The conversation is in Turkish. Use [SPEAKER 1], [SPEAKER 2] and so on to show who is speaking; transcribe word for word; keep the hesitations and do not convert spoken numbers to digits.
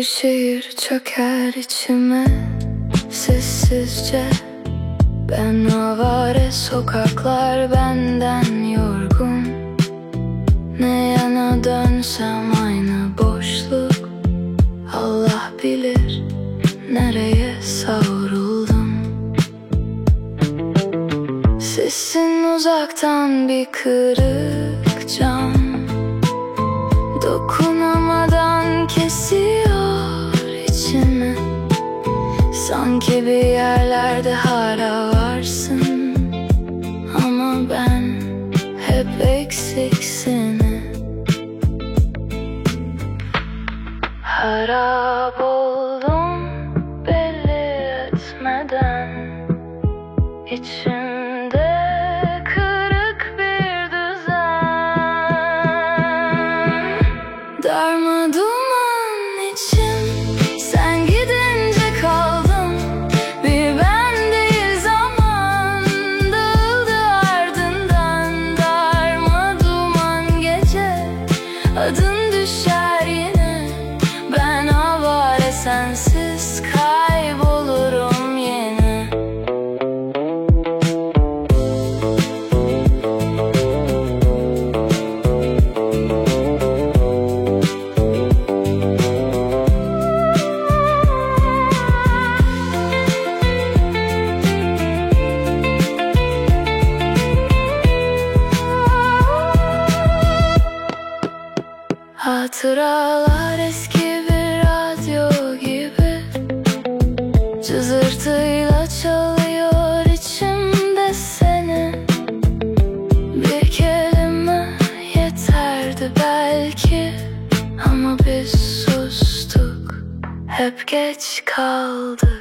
[SPEAKER 1] Bir şehir çöker içime sessizce. Ben avare, sokaklar benden yorgun. Ne yana dönsem aynı boşluk. Allah bilir nereye savruldum. Sesin uzaktan bir kırık cam, dokunamadan kesiyor içimi. Sanki bir yerlerde hala varsın, ama ben hep eksiksini. Harap oldum belli etmeden, içimde kırık bir düzen. Darmaduman içim, sen gidince kaldım. Bir ben değil zaman, dağıldı ardından. Darmaduman gece, adın düşer yine. Ben avare, sensiz kaybolurum yine. Hatıralar eski bir radyo gibi, cızırtıyla çalıyor içimde seni. Bir kelime yeterdi belki, ama biz sustuk, hep geç kaldı.